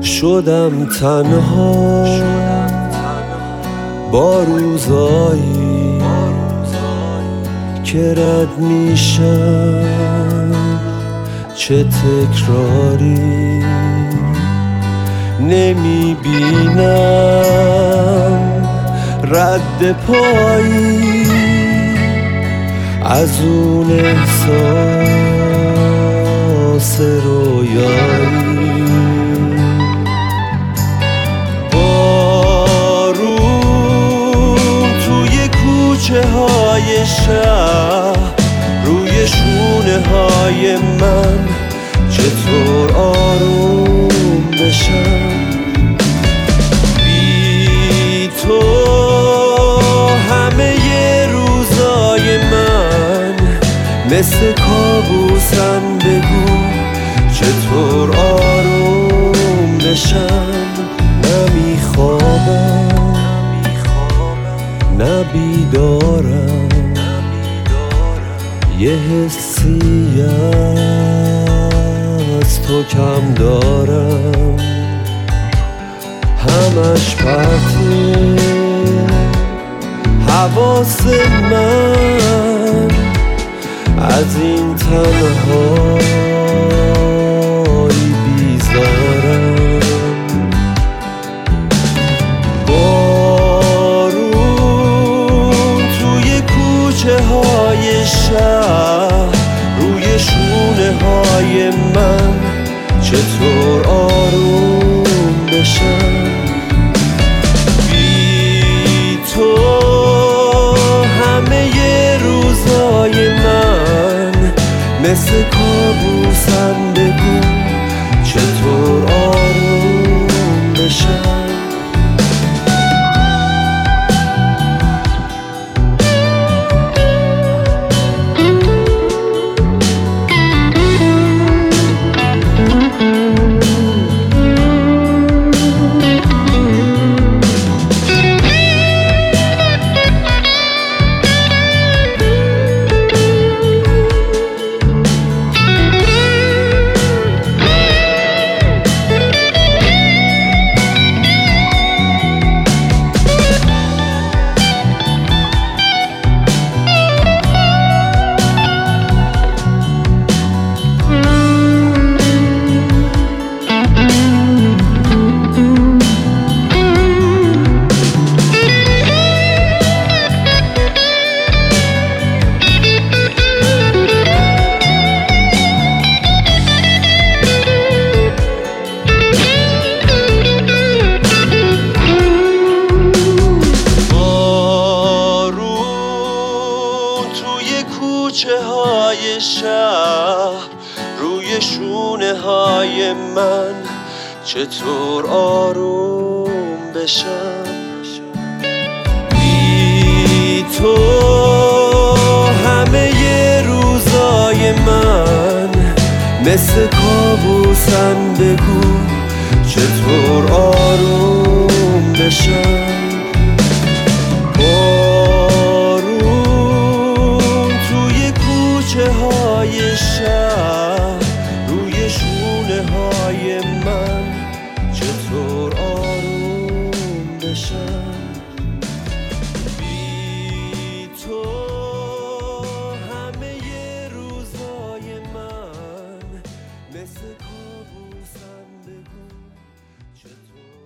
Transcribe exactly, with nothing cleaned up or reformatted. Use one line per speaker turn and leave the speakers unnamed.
شدم تنها با روزایی که رد میشم، چه تکراری نمیبینم رد پایی از اون احساس رویایی. کوچه های شهر روی شونه های من، چطور آروم بشم بی تو؟ همه ی روزای من مثل کابوسن، بگو چطور آروم بشم؟ نمیخوابم نه بیدارم، یه حسی از تو کم دارم، همش پرته حواس من از این تنهایی بیزارم. کوچه های شهر روی شونه های من، چطور آروم بشم بی تو؟ همه ی روزای من مثل کابوسن، بگو چطور آروم بشم؟ کوچه های شهر روی شونه های من، چطور آروم بشم بی تو؟ همه ی روزای من مثل کابوسن، بگو چطور آروم بشم؟ کوچه های شهر روی شونه های من، چطور آروم بشم بی تو؟ همه ی روزای من مثل کابوسن، بگو چطور